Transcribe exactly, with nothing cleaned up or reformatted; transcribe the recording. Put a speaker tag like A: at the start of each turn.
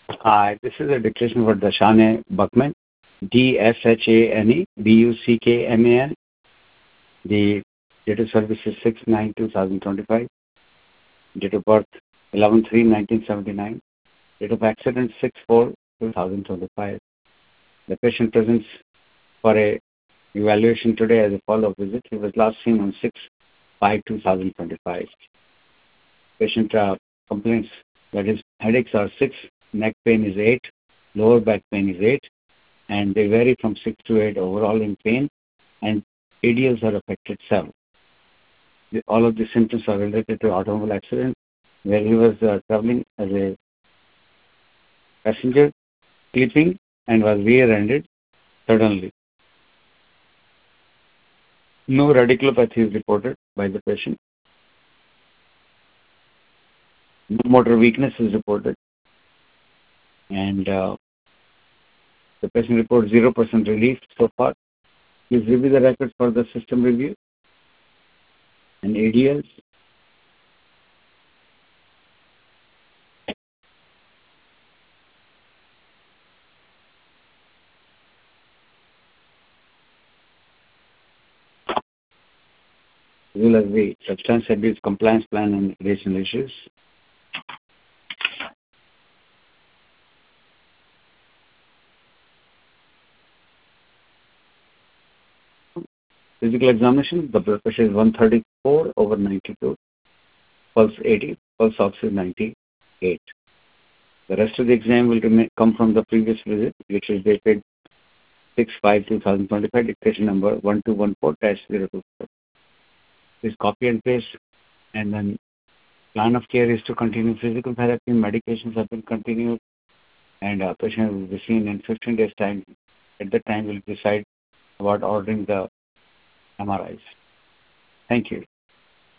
A: Hi, this is a declaration for Dashane Buckman, D S H A N E B U C K M A N. The date of service is six nine two thousand twenty-five. Date of birth eleven three nineteen seventy-nine. Date of accident six four two thousand twenty-five. The patient presents for a evaluation today as a follow-up visit. He was last seen on six five two thousand twenty-five. Patient uh, complaints that his headaches are six, neck pain is eight, lower back pain is eight, and they vary from six to eight overall in pain, and A D Ls are affected seven. The, all of the symptoms are related to automobile accident where he was uh, traveling as a passenger, sleeping, and was rear-ended suddenly. No radiculopathy is reported by the patient. No motor weakness is reported. And uh, the patient reports zero percent relief so far. Please review the records for the system review and A D Ls. As well as the substance abuse compliance plan and additional issues. Physical examination, the blood pressure is one thirty-four over ninety-two, pulse eighty, pulse oxygen ninety-eight. The rest of the exam will remain, come from the previous visit, which is dated six five two thousand twenty-five, dictation number one two one four dash zero two four. Please copy and paste, and then plan of care is to continue physical therapy, medications have been continued, and a patient will be seen in fifteen days time. At that time, we'll decide about ordering the M R Is. Thank you.